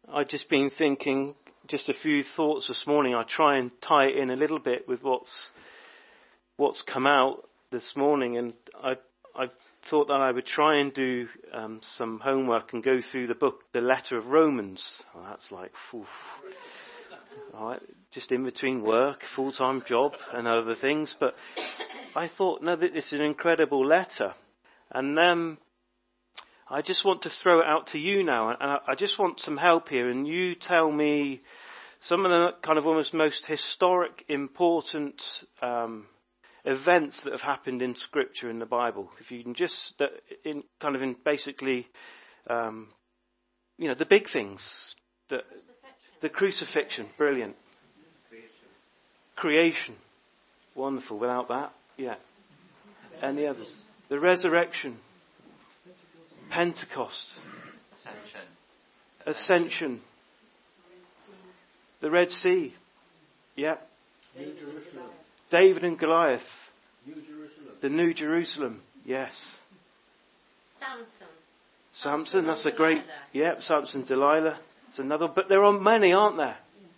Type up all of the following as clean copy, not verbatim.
I've just been thinking just a few thoughts this morning. I try and tie it in a little bit with what's come out this morning, and I thought that I would try and do some homework and go through the letter of Romans. Oh, that's like, all right, just in between work, full-time job and other things. But I thought, no, this is an incredible letter. And I just want to throw it out to you now. And I just want some help here. And you tell me some of the kind of almost most historic, important events that have happened in Scripture in the Bible. If you can just, basically, the big things. The crucifixion, brilliant. Creation, wonderful. Without that, yeah. And the others. The resurrection. Pentecost. Ascension. The Red Sea. Yeah. David and Goliath. The New Jerusalem. Yes. Samson, that's a great, Samson, Delilah. It's another, but there are many, aren't there?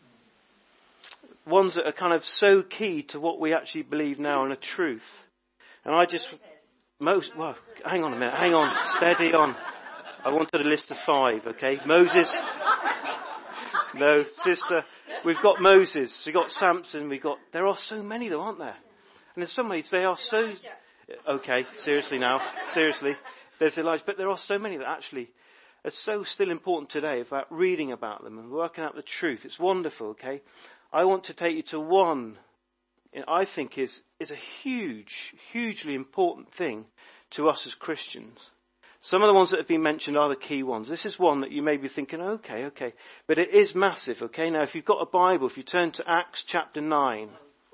Ones that are kind of so key to what we actually believe now and a truth. And hang on a minute, hang on, steady on. I wanted a list of 5, okay? Moses. No, sister. We've got Moses, we've got Samson, there are so many though, aren't there? And in some ways they are so, okay, seriously now, there's Elijah, but there are so many that actually are so still important today about reading about them and working out the truth. It's wonderful, okay? I want to take you to one I think is a hugely important thing to us as Christians. Some of the ones that have been mentioned are the key ones. This is one that you may be thinking, okay. But it is massive, okay? Now, if you've got a Bible, if you turn to Acts chapter 9.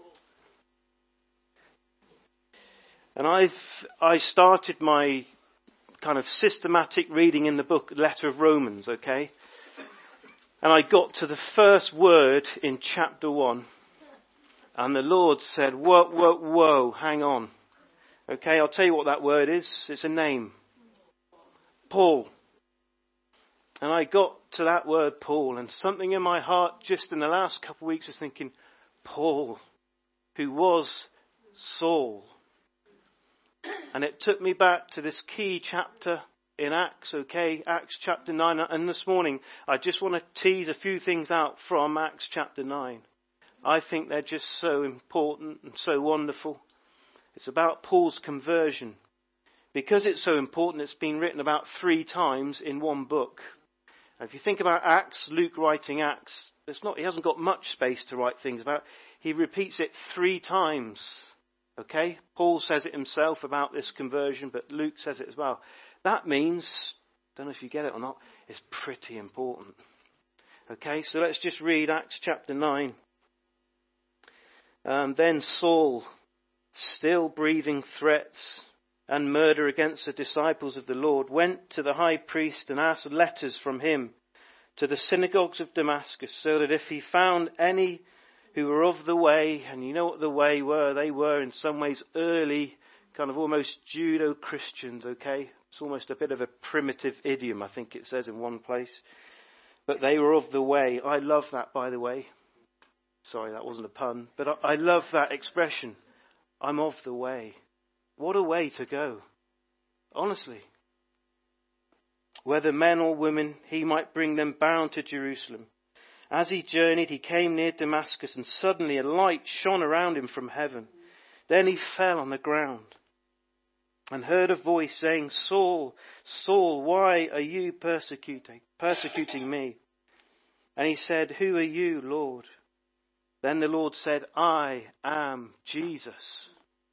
And I started my kind of systematic reading in the letter of Romans, okay? And I got to the first word in chapter 1. And the Lord said, whoa, hang on. Okay, I'll tell you what that word is. It's a name. Paul. And I got to that word, Paul, and something in my heart just in the last couple of weeks is thinking, Paul, who was Saul. And it took me back to this key chapter in Acts, okay, Acts chapter 9. And this morning, I just want to tease a few things out from Acts chapter 9. I think they're just so important and so wonderful. It's about Paul's conversion. Because it's so important, it's been written about 3 times in one book. And if you think about Acts, Luke writing Acts, he hasn't got much space to write things about. He repeats it 3 times. Okay? Paul says it himself about this conversion, but Luke says it as well. That means, don't know if you get it or not, it's pretty important. Okay, so let's just read Acts chapter 9. Then Saul, still breathing threats and murder against the disciples of the Lord, went to the high priest and asked letters from him to the synagogues of Damascus, so that if he found any who were of the way, and you know what the way were, they were in some ways early, kind of almost Judo-Christians, okay? It's almost a bit of a primitive idiom, I think it says in one place. But they were of the way. I love that, by the way. Sorry, that wasn't a pun. But I love that expression. I'm of the way. What a way to go. Honestly. Whether men or women, he might bring them bound to Jerusalem. As he journeyed, he came near Damascus, and suddenly a light shone around him from heaven. Then he fell on the ground and heard a voice saying, Saul, Saul, why are you persecuting me? And he said, who are you, Lord? Then the Lord said, I am Jesus,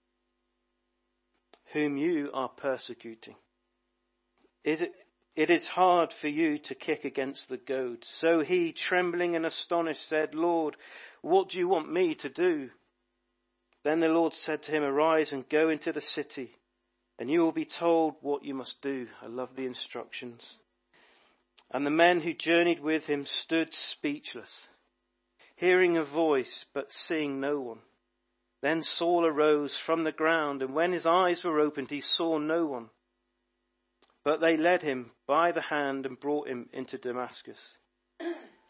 whom you are persecuting. It is hard for you to kick against the goads. So he, trembling and astonished, said, Lord, what do you want me to do? Then the Lord said to him, arise and go into the city, and you will be told what you must do. I love the instructions. And the men who journeyed with him stood speechless, hearing a voice, but seeing no one. Then Saul arose from the ground, and when his eyes were opened, he saw no one. But they led him by the hand and brought him into Damascus.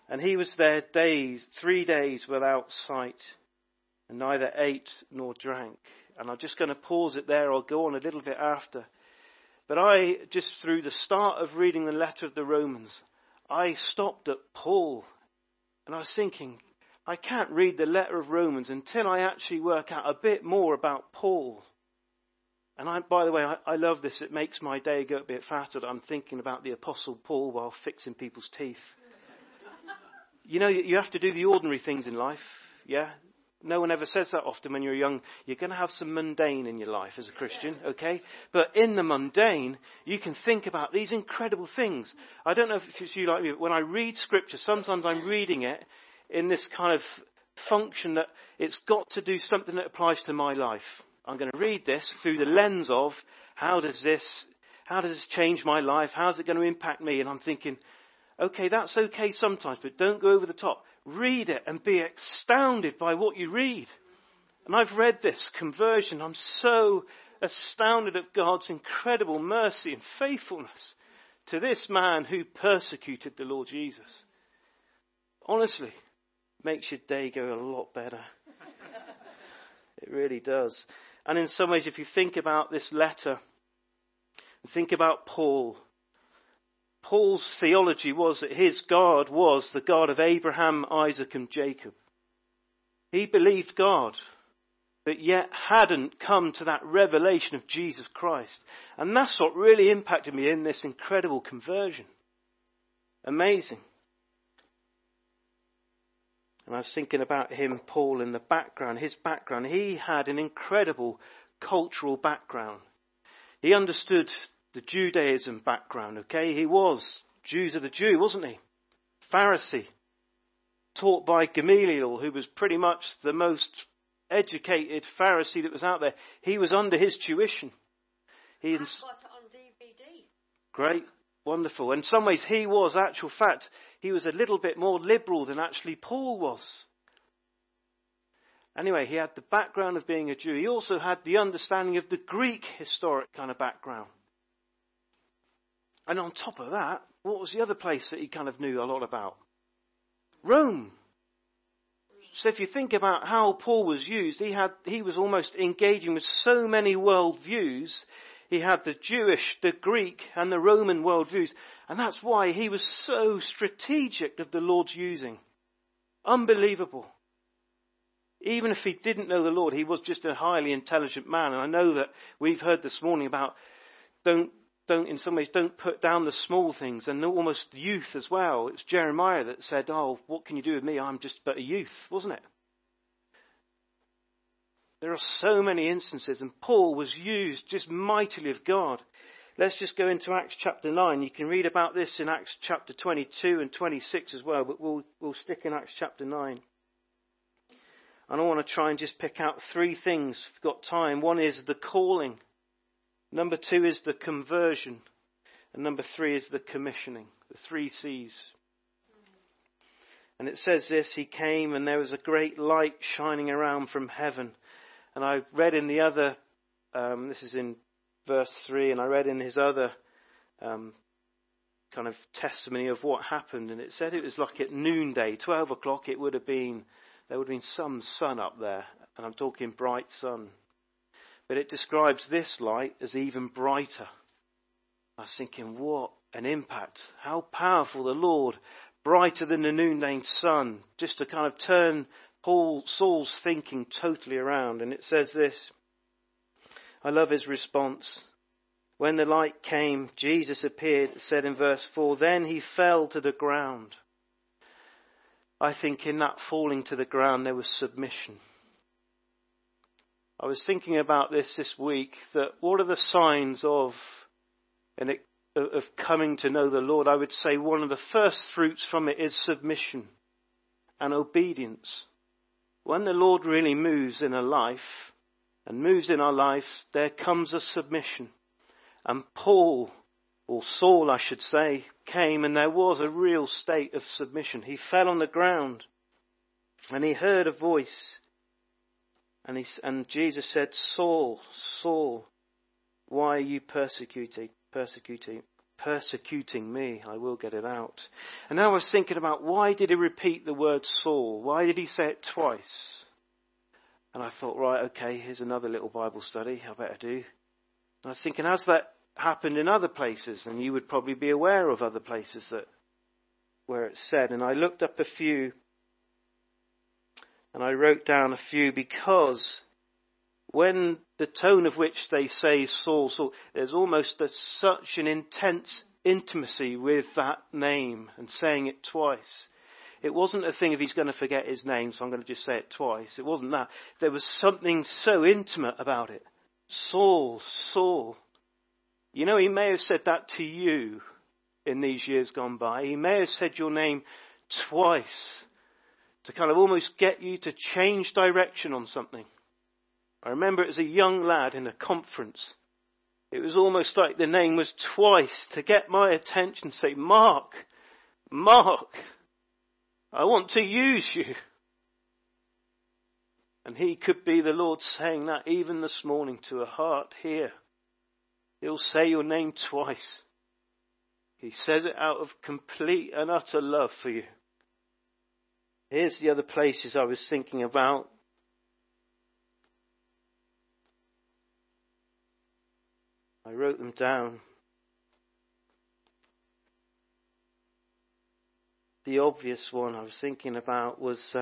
And he was there 3 days without sight, and neither ate nor drank. And I'm just going to pause it there. I'll go on a little bit after. But just through the start of reading the letter of the Romans, I stopped at Paul. And I was thinking, I can't read the letter of Romans until I actually work out a bit more about Paul. And by the way, I love this. It makes my day go a bit faster. I'm thinking about the Apostle Paul while fixing people's teeth. You know, you have to do the ordinary things in life, yeah? No one ever says that often when you're young. You're going to have some mundane in your life as a Christian, okay? But in the mundane, you can think about these incredible things. I don't know if it's you like me, but when I read Scripture, sometimes I'm reading it in this kind of function that it's got to do something that applies to my life. I'm going to read this through the lens of how does this change my life? How's it going to impact me? And I'm thinking, okay, that's okay sometimes, but don't go over the top. Read it and be astounded by what you read. And I've read this conversion. I'm so astounded at God's incredible mercy and faithfulness to this man who persecuted the Lord Jesus. Honestly, makes your day go a lot better. It really does. And in some ways, if you think about this letter, think about Paul's theology was that his God was the God of Abraham, Isaac and Jacob. He believed God, but yet hadn't come to that revelation of Jesus Christ. And that's what really impacted me in this incredible conversion. Amazing. And I was thinking about him, Paul, in the background, his background. He had an incredible cultural background. He understood the Judaism background, okay? He was Jews of the Jew, wasn't he? Pharisee, taught by Gamaliel, who was pretty much the most educated Pharisee that was out there. He was under his tuition. I've got it on DVD. Great, wonderful. In some ways, he was, actual fact, he was a little bit more liberal than actually Paul was. Anyway, he had the background of being a Jew. He also had the understanding of the Greek historic kind of background. And on top of that, what was the other place that he kind of knew a lot about? Rome. So if you think about how Paul was used, he was almost engaging with so many worldviews. He had the Jewish, the Greek and the Roman worldviews. And that's why he was so strategic of the Lord's using. Unbelievable. Even if he didn't know the Lord, he was just a highly intelligent man. And I know that we've heard this morning about don't put down the small things, and almost youth as well. It's Jeremiah that said, oh, what can you do with me? I'm just but a youth, wasn't it? There are so many instances, and Paul was used just mightily of God. Let's just go into Acts chapter 9. You can read about this in Acts chapter 22 and 26 as well, but we'll stick in Acts chapter 9. And I want to try and just pick out 3 things if we've got time. One is the calling. Number 2 is the conversion. And number 3 is the commissioning. The 3 C's. And it says this, he came and there was a great light shining around from heaven. And I read in the other, this is in verse 3, and I read in his other kind of testimony of what happened. And it said it was like at noonday, 12 o'clock, there would have been some sun up there. And I'm talking bright sun. But it describes this light as even brighter. I was thinking, what an impact. How powerful the Lord, brighter than the noonday sun, just to kind of turn Saul's thinking totally around. And it says this, I love his response. When the light came, Jesus appeared, it said in verse 4, then he fell to the ground. I think in that falling to the ground there was submission. I was thinking about this week, that what are the signs of coming to know the Lord? I would say one of the first fruits from it is submission and obedience. When the Lord really moves in a life and moves in our lives, there comes a submission. And Saul I should say, came and there was a real state of submission. He fell on the ground and he heard a voice. And Jesus said, Saul, Saul, why are you persecuting persecuting me. I will get it out. And now I was thinking about, why did he repeat the word Saul? Why did he say it twice? And I thought, right, okay, here's another little Bible study I better do. And I was thinking, has that happened in other places? And you would probably be aware of other places where it's said. And I looked up a few, and I wrote down a few, because when the tone of which they say Saul, Saul, there's almost such an intense intimacy with that name and saying it twice. It wasn't a thing of he's going to forget his name, so I'm going to just say it twice. It wasn't that. There was something so intimate about it. Saul, Saul. You know, he may have said that to you in these years gone by. He may have said your name twice to kind of almost get you to change direction on something. I remember as a young lad in a conference, it was almost like the name was twice to get my attention, say, Mark, Mark, I want to use you. And he could be the Lord saying that even this morning to a heart here. He'll say your name twice. He says it out of complete and utter love for you. Here's the other places I was thinking about. I wrote them down. The obvious one I was thinking about was,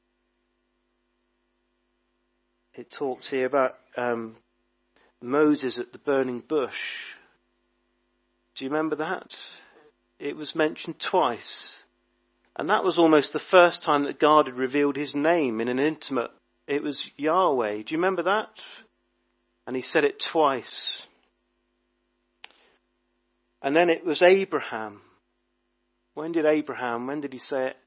it talks here about Moses at the burning bush. Do you remember that? It was mentioned twice. And that was almost the first time that God had revealed his name in an intimate, it was Yahweh. Do you remember that? And he said it twice. And then it was Abraham. When did he say it?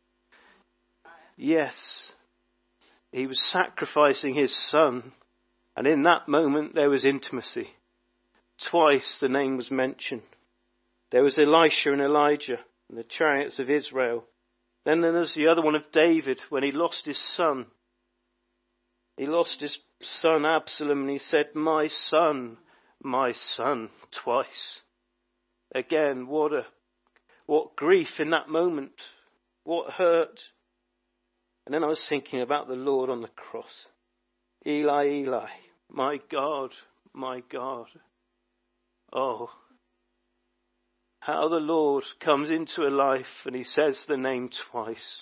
Yes. He was sacrificing his son. And in that moment there was intimacy. Twice the name was mentioned. There was Elisha and Elijah and the chariots of Israel. Then there's the other one of David when he lost his son. He lost his son Absalom and he said, my son, twice. Again, what grief in that moment. What hurt. And then I was thinking about the Lord on the cross. Eli, Eli, my God, my God. Oh, how the Lord comes into a life and he says the name twice.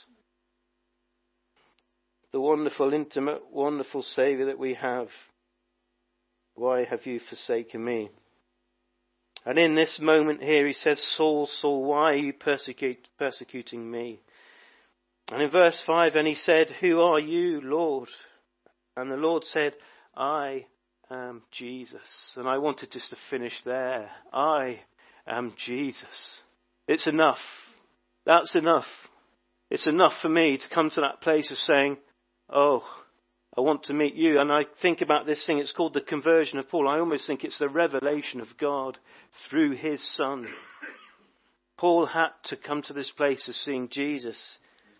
The wonderful, intimate, wonderful Saviour that we have. Why have you forsaken me? And in this moment here he says, Saul, Saul, why are you persecuting me? And in verse 5, and he said, who are you, Lord? And the Lord said, I am Jesus. And I wanted just to finish there. I am Jesus. It's enough. That's enough. It's enough for me to come to that place of saying, oh, I want to meet you. And I think about this thing, it's called the conversion of Paul. I almost think it's the revelation of God through his Son. Paul had to come to this place of seeing Jesus.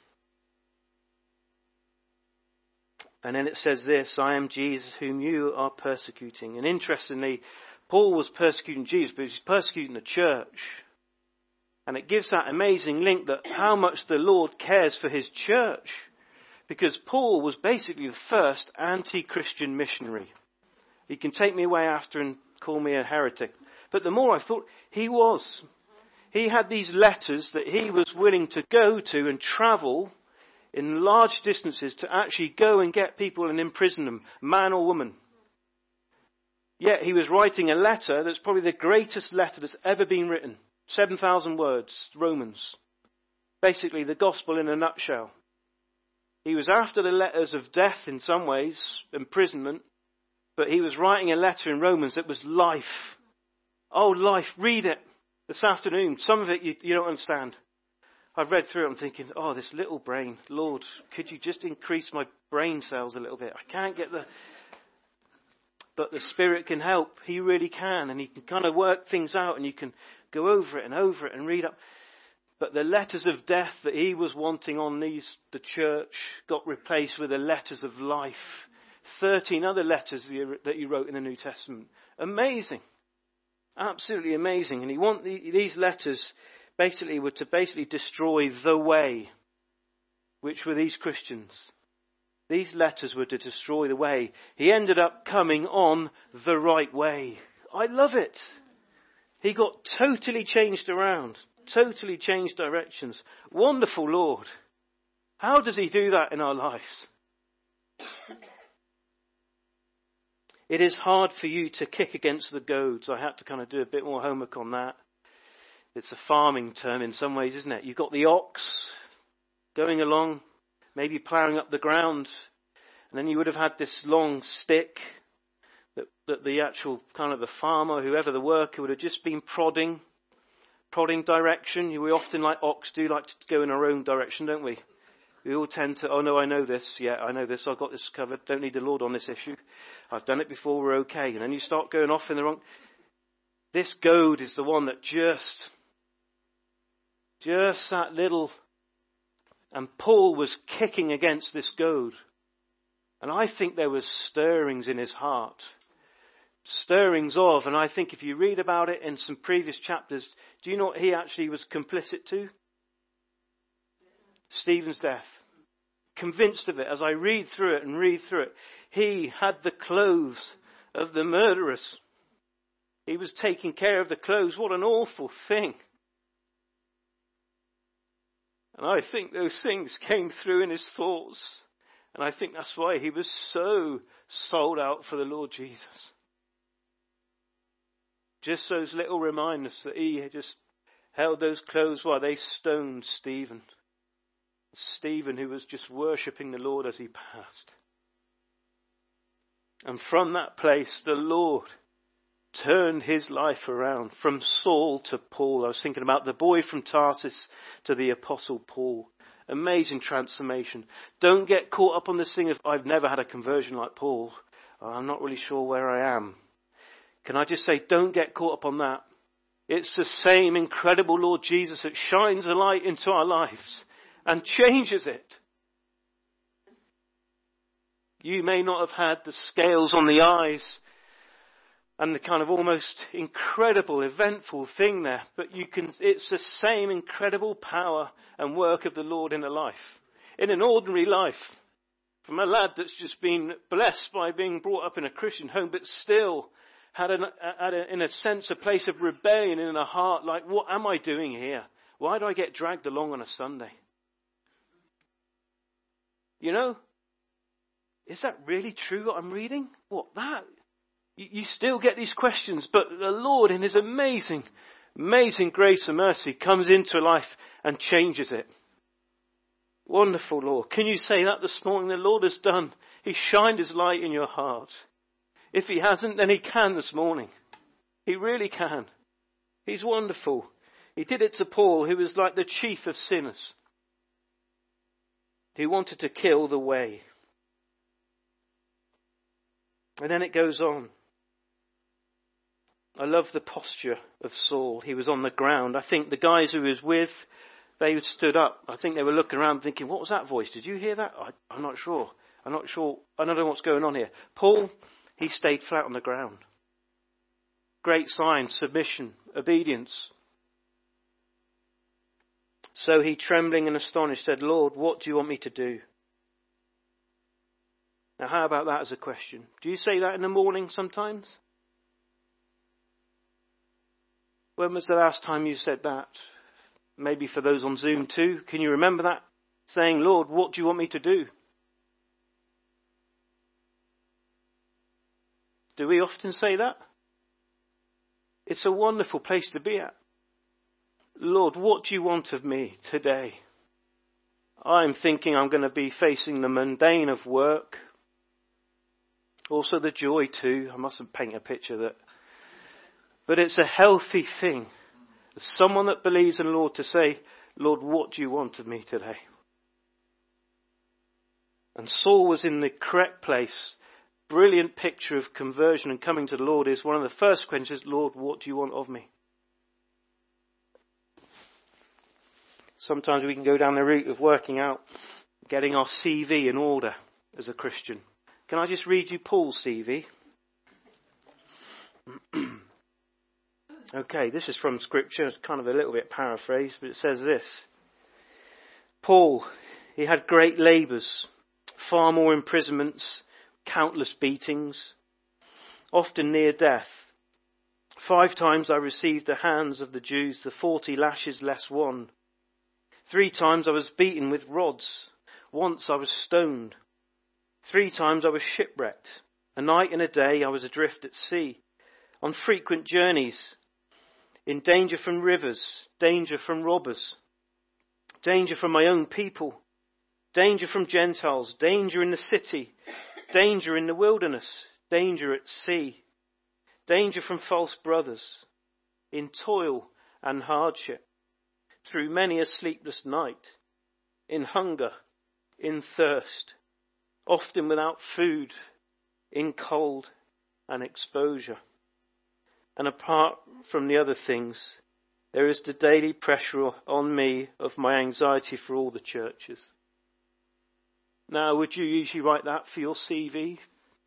And then it says this, I am Jesus whom you are persecuting. And interestingly, Paul was persecuting Jesus, but he's persecuting the church. And it gives that amazing link that how much the Lord cares for his church. Because Paul was basically the first anti-Christian missionary. He can take me away after and call me a heretic. But the more I thought, he was. He had these letters that he was willing to go to and travel in large distances to actually go and get people and imprison them, man or woman. Yet he was writing a letter that's probably the greatest letter that's ever been written. 7,000 words, Romans. Basically the gospel in a nutshell. He was after the letters of death in some ways, imprisonment, but he was writing a letter in Romans that was life. Oh, life, read it this afternoon. Some of it you don't understand. I've read through it, I'm thinking, oh, this little brain, Lord, could you just increase my brain cells a little bit? I can't get but the Spirit can help. He really can. And he can kind of work things out and you can go over it and read up. But the letters of death that he was wanting on the church got replaced with the letters of life. 13 other letters that he wrote in the New Testament. Amazing. Absolutely amazing. And these letters basically were to destroy the way, which were these Christians. These letters were to destroy the way. He ended up coming on the right way. I love it. He got totally changed around, totally changed directions. Wonderful Lord. How does he do that in our lives? It is hard for you to kick against the goads. I had to kind of do a bit more homework on that. It's a farming term in some ways, isn't it? You've got the ox going along, maybe ploughing up the ground, and then you would have had this long stick that the actual kind of the farmer, whoever the worker, would have just been prodding direction. We often, like ox do, like to go in our own direction, don't we? We all tend to, oh no, I know this. Yeah, I know this. I've got this covered. Don't need the Lord on this issue. I've done it before. We're okay. And then you start going off in the wrong. This goad is the one that just that little. And Paul was kicking against this goad. And I think there was stirrings in his heart. Stirrings of, and I think if you read about it in some previous chapters, do you know what he actually was complicit to? Stephen's death. Convinced of it as I read through it. He had the clothes of the murderers. He was taking care of the clothes. What an awful thing. And I think those things came through in his thoughts. And I think that's why he was so sold out for the Lord Jesus. Just those little reminders that he had just held those clothes while they stoned Stephen. Stephen, who was just worshipping the Lord as he passed. And from that place, the Lord turned his life around from Saul to Paul. I was thinking about the boy from Tarsus to the Apostle Paul. Amazing transformation. Don't get caught up on this thing of, I've never had a conversion like Paul. I'm not really sure where I am. Can I just say, don't get caught up on that. It's the same incredible Lord Jesus that shines a light into our lives and changes it. You may not have had the scales on the eyes and the kind of almost incredible, eventful thing there, but it's the same incredible power and work of the Lord in a life. In an ordinary life. From a lad that's just been blessed by being brought up in a Christian home, but still had in a sense, a place of rebellion in a heart, like, what am I doing here? Why do I get dragged along on a Sunday? You know, is that really true what I'm reading? What, that? You still get these questions, but the Lord in his amazing, amazing grace and mercy comes into life and changes it. Wonderful Lord. Can you say that this morning? The Lord has done. He shined his light in your heart. If he hasn't, then he can this morning. He really can. He's wonderful. He did it to Paul, who was like the chief of sinners. He wanted to kill the way. And then it goes on. I love the posture of Saul. He was on the ground. I think the guys who he was with, they stood up. I think they were looking around thinking, what was that voice? Did you hear that? I'm not sure. I don't know what's going on here. Paul, he stayed flat on the ground. Great sign, submission, obedience. So he, trembling and astonished, said, Lord, what do you want me to do? Now, how about that as a question? Do you say that in the morning sometimes? When was the last time you said that? Maybe for those on Zoom too. Can you remember that? Saying, Lord, what do you want me to do? Do we often say that? It's a wonderful place to be at. Lord, what do you want of me today? I'm thinking I'm going to be facing the mundane of work. Also the joy too. I mustn't paint a picture that. But it's a healthy thing. As someone that believes in the Lord to say, Lord, what do you want of me today? And Saul was in the correct place. Brilliant picture of conversion and coming to the Lord is one of the first questions, Lord, what do you want of me? Sometimes we can go down the route of working out, getting our CV in order as a Christian. Can I just read you Paul's CV? Okay, this is from Scripture. It's kind of a little bit paraphrased, but it says this. Paul, he had great labours, far more imprisonments, countless beatings, often near death. 5 times I received the hands of the Jews, the 40 lashes less one. 3 times I was beaten with rods. Once I was stoned. 3 times I was shipwrecked. A night and a day I was adrift at sea, on frequent journeys, in danger from rivers, danger from robbers, danger from my own people, danger from Gentiles, danger in the city, danger in the wilderness, danger at sea, danger from false brothers, in toil and hardship, through many a sleepless night, in hunger, in thirst, often without food, in cold and exposure. And apart from the other things, there is the daily pressure on me of my anxiety for all the churches. Now, would you usually write that for your CV?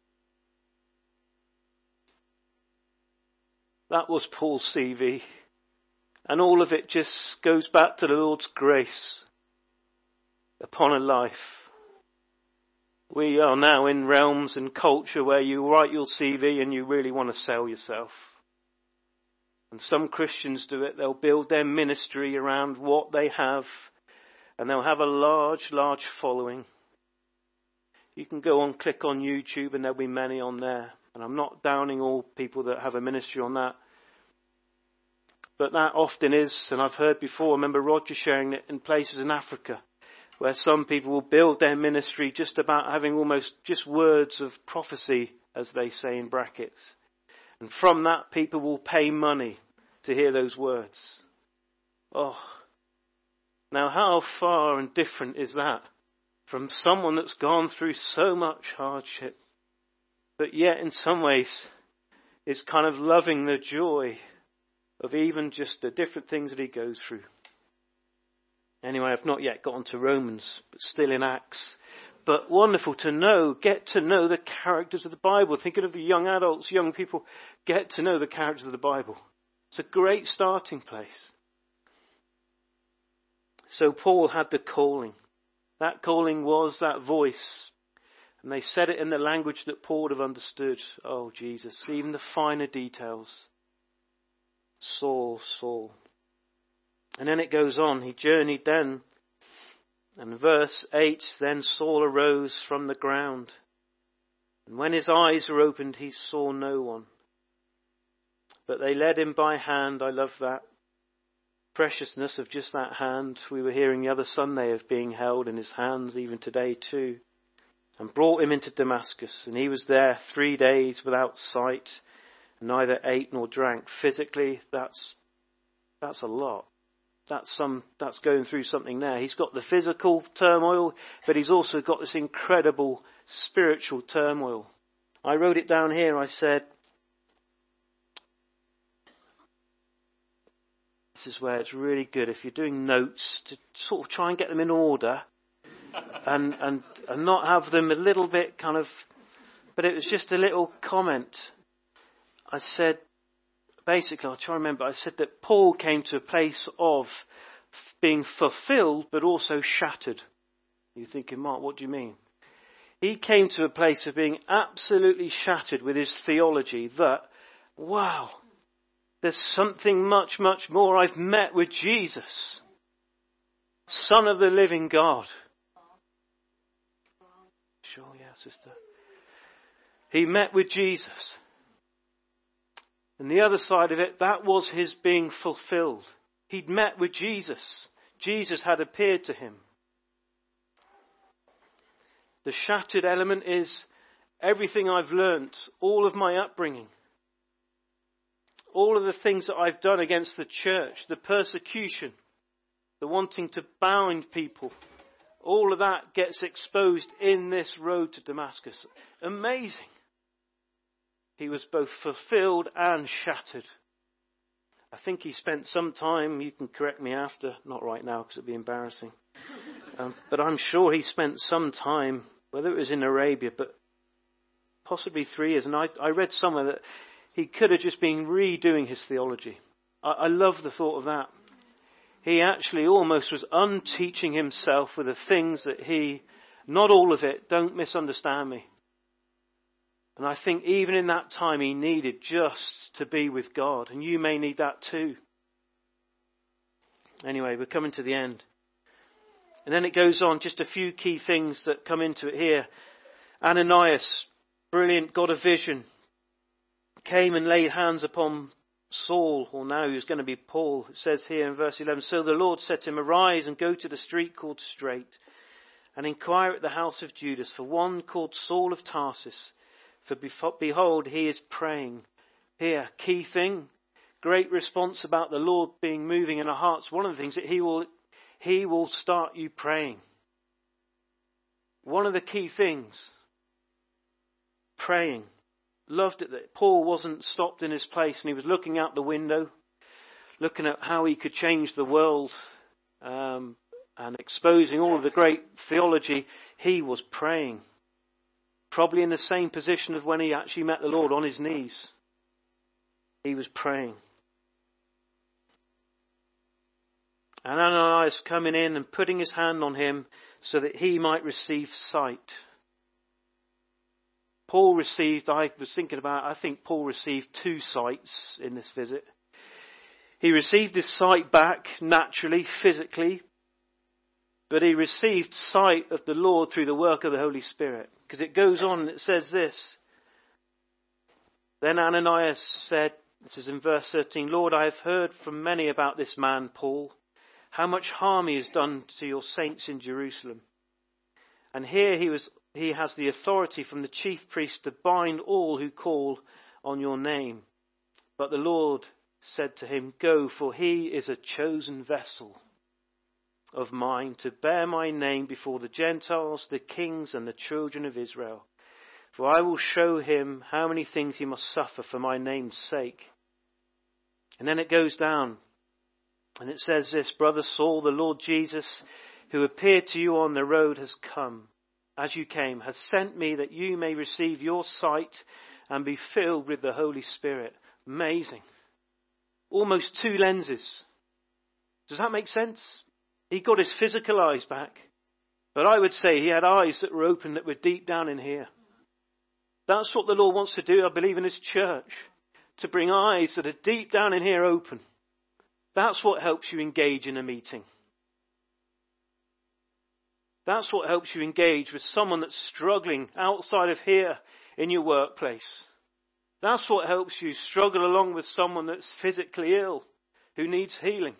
That was Paul's CV. And all of it just goes back to the Lord's grace upon a life. We are now in realms and culture where you write your CV and you really want to sell yourself. And some Christians do it. They'll build their ministry around what they have, and they'll have a large, large following. You can go on, click on YouTube, and there'll be many on there. And I'm not downing all people that have a ministry on that. But that often is, and I've heard before, I remember Roger sharing it in places in Africa, where some people will build their ministry just about having almost just words of prophecy, as they say in brackets. And from that, people will pay money to hear those words. Oh, now how far and different is that from someone that's gone through so much hardship, but yet in some ways is kind of loving the joy of even just the different things that he goes through. Anyway, I've not yet got onto Romans, but still in Acts. But wonderful to know, get to know the characters of the Bible. Thinking of the young adults, young people, get to know the characters of the Bible. It's a great starting place. So Paul had the calling. That calling was that voice. And they said it in the language that Paul would have understood. Oh, Jesus, even the finer details. Saul, Saul. And then it goes on. He journeyed then. And verse 8, then Saul arose from the ground. And when his eyes were opened, he saw no one. But they led him by hand. I love that. Preciousness of just that hand. We were hearing the other Sunday of being held in his hands, even today too. And brought him into Damascus. And he was there 3 days without sight. Neither ate nor drank. Physically, that's a lot. That's going through something there. He's got the physical turmoil, but he's also got this incredible spiritual turmoil. I wrote it down here. I said, this is where it's really good if you're doing notes to sort of try and get them in order and not have them a little bit kind of, but it was just a little comment. I said, basically, I'll try and remember, I said that Paul came to a place of being fulfilled, but also shattered. You're thinking, Mark, what do you mean? He came to a place of being absolutely shattered with his theology that, wow, there's something much, much more. I've met with Jesus, Son of the living God. Sure, yeah, sister. He met with Jesus. And the other side of it, that was his being fulfilled. He'd met with Jesus. Jesus had appeared to him. The shattered element is everything I've learnt, all of my upbringing, all of the things that I've done against the church, the persecution, the wanting to bound people, all of that gets exposed in this road to Damascus. Amazing. He was both fulfilled and shattered. I think he spent some time, you can correct me after, not right now because it'd be embarrassing, but I'm sure he spent some time, whether it was in Arabia, but possibly 3 years. And I read somewhere that he could have just been redoing his theology. I love the thought of that. He actually almost was unteaching himself with the things that not all of it, don't misunderstand me. And I think even in that time he needed just to be with God. And you may need that too. Anyway, we're coming to the end. And then it goes on, just a few key things that come into it here. Ananias, brilliant, got a vision. Came and laid hands upon Saul, or now he was going to be Paul. It says here in verse 11, so the Lord said to him, arise and go to the street called Straight, and inquire at the house of Judas for one called Saul of Tarsus. For behold, he is praying. Here, key thing, great response about the Lord being moving in our hearts. One of the things that he will start you praying. One of the key things, praying. Loved it that Paul wasn't stopped in his place and he was looking out the window, looking at how he could change the world, and exposing all of the great theology. He was praying. Probably in the same position of when he actually met the Lord, on his knees. He was praying. And Ananias coming in and putting his hand on him so that he might receive sight. Paul received, I think Paul received 2 sights in this visit. He received his sight back naturally, physically, but he received sight of the Lord through the work of the Holy Spirit. Because it goes on and it says this. Then Ananias said, this is in verse 13, Lord, I have heard from many about this man, Paul, how much harm he has done to your saints in Jerusalem. And here he has the authority from the chief priest to bind all who call on your name. But the Lord said to him, go, for he is a chosen vessel of mine to bear my name before the Gentiles, the kings and the children of Israel. For I will show him how many things he must suffer for my name's sake. And then it goes down and it says this, Brother Saul, the Lord Jesus, who appeared to you on the road, has come, as you came, has sent me that you may receive your sight and be filled with the Holy Spirit. Amazing. Almost 2 lenses. Does that make sense? He got his physical eyes back. But I would say he had eyes that were open, that were deep down in here. That's what the Lord wants to do, I believe, in his church. To bring eyes that are deep down in here open. That's what helps you engage in a meeting. That's what helps you engage with someone that's struggling outside of here in your workplace. That's what helps you struggle along with someone that's physically ill, who needs healing.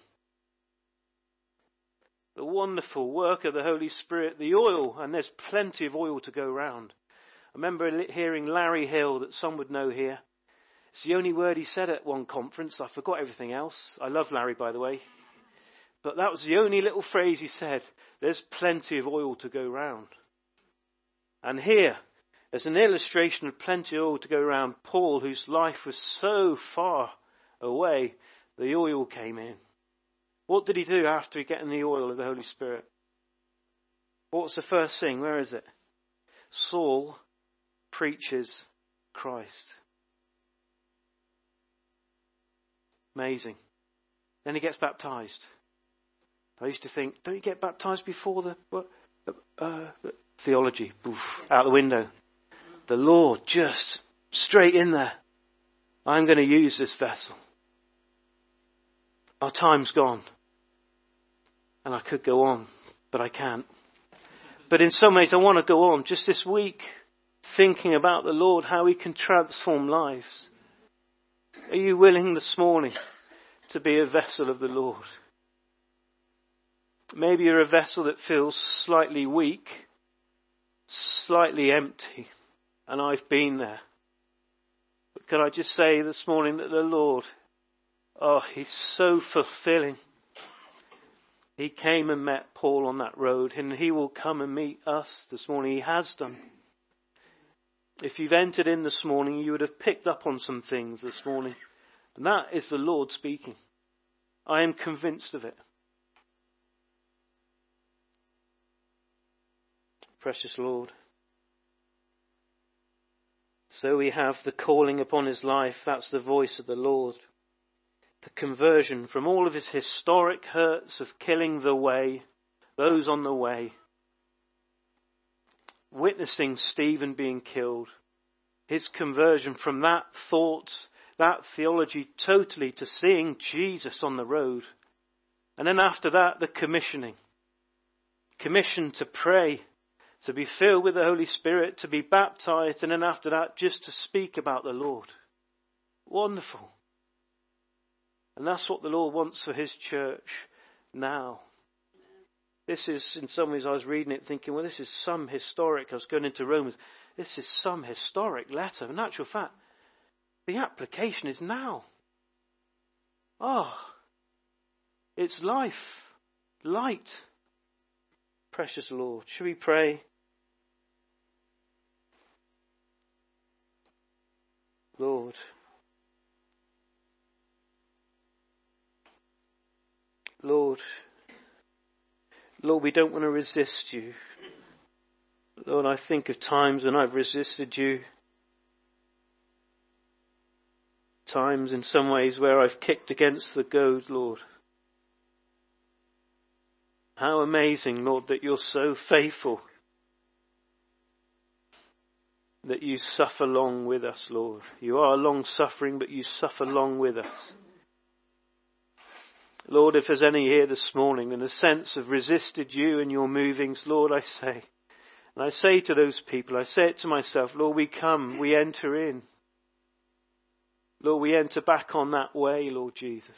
The wonderful work of the Holy Spirit, the oil, and there's plenty of oil to go around. I remember hearing Larry Hill, that some would know here. It's the only word he said at one conference. I forgot everything else. I love Larry, by the way. But that was the only little phrase he said. There's plenty of oil to go round. And here, as an illustration of plenty of oil to go around, Paul, whose life was so far away, the oil came in. What did he do after he got in the oil of the Holy Spirit? What's the first thing? Where is it? Saul preaches Christ. Amazing. Then he gets baptized. I used to think, don't you get baptized before the theology? Oof, out the window. The Lord just straight in there. I'm going to use this vessel. Our time's gone. And I could go on, but I can't. But in some ways I want to go on just this week, thinking about the Lord, how he can transform lives. Are you willing this morning to be a vessel of the Lord? Maybe you're a vessel that feels slightly weak, slightly empty, and I've been there. But can I just say this morning that the Lord, he's so fulfilling. He came and met Paul on that road, and he will come and meet us this morning. He has done. If you've entered in this morning, you would have picked up on some things this morning. And that is the Lord speaking. I am convinced of it. Precious Lord. So we have the calling upon his life. That's the voice of the Lord. the conversion from all of his historic hurts of killing the way, those on the way, witnessing Stephen being killed, his conversion from that thought, that theology totally to seeing Jesus on the road. And then after that, the commissioning. Commission to pray, to be filled with the Holy Spirit, to be baptized, and then after that, just to speak about the Lord. Wonderful. And that's what the Lord wants for his church now. This is, in some ways, I was reading it thinking, well, this is some historic, I was going into Romans, this is some historic letter. In actual fact, the application is now. It's life, light. Precious Lord. Shall we pray? Lord, we don't want to resist you. Lord, I think of times when I've resisted you. Times in some ways where I've kicked against the goad, Lord. How amazing, Lord, that you're so faithful. That you suffer long with us, Lord. You are long suffering, but you suffer long with us. Lord, if there's any here this morning in a sense of resisted you and your movings, Lord, I say, and I say to those people, I say it to myself, Lord, we come, we enter in. Lord, we enter back on that way, Lord Jesus.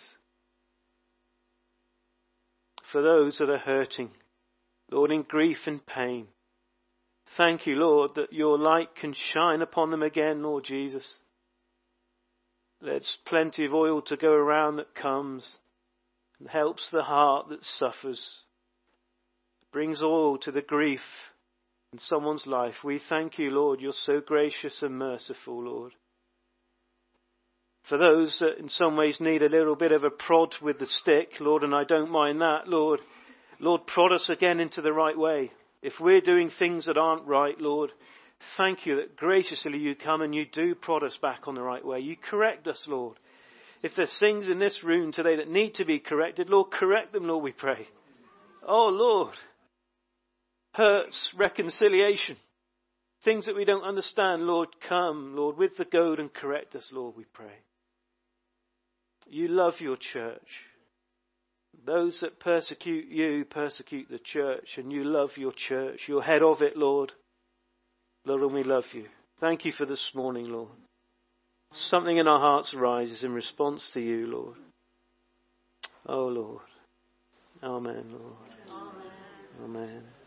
For those that are hurting, Lord, in grief and pain, thank you, Lord, that your light can shine upon them again, Lord Jesus. There's plenty of oil to go around that comes and helps the heart that suffers. Brings oil to the grief in someone's life. We thank you, Lord, you're so gracious and merciful, Lord. For those that in some ways need a little bit of a prod with the stick, Lord, and I don't mind that, Lord. Lord, prod us again into the right way. If we're doing things that aren't right, Lord, thank you that graciously you come and you do prod us back on the right way. You correct us, Lord. If there's things in this room today that need to be corrected, Lord, correct them, Lord, we pray. Oh, Lord. Hurts, reconciliation. Things that we don't understand, Lord, come, Lord, with the goad and correct us, Lord, we pray. You love your church. Those that persecute you persecute the church, and you love your church. You're head of it, Lord. Lord, and we love you. Thank you for this morning, Lord. Something in our hearts arises in response to you, Lord. Oh, Lord. Amen, Lord. Amen. Amen.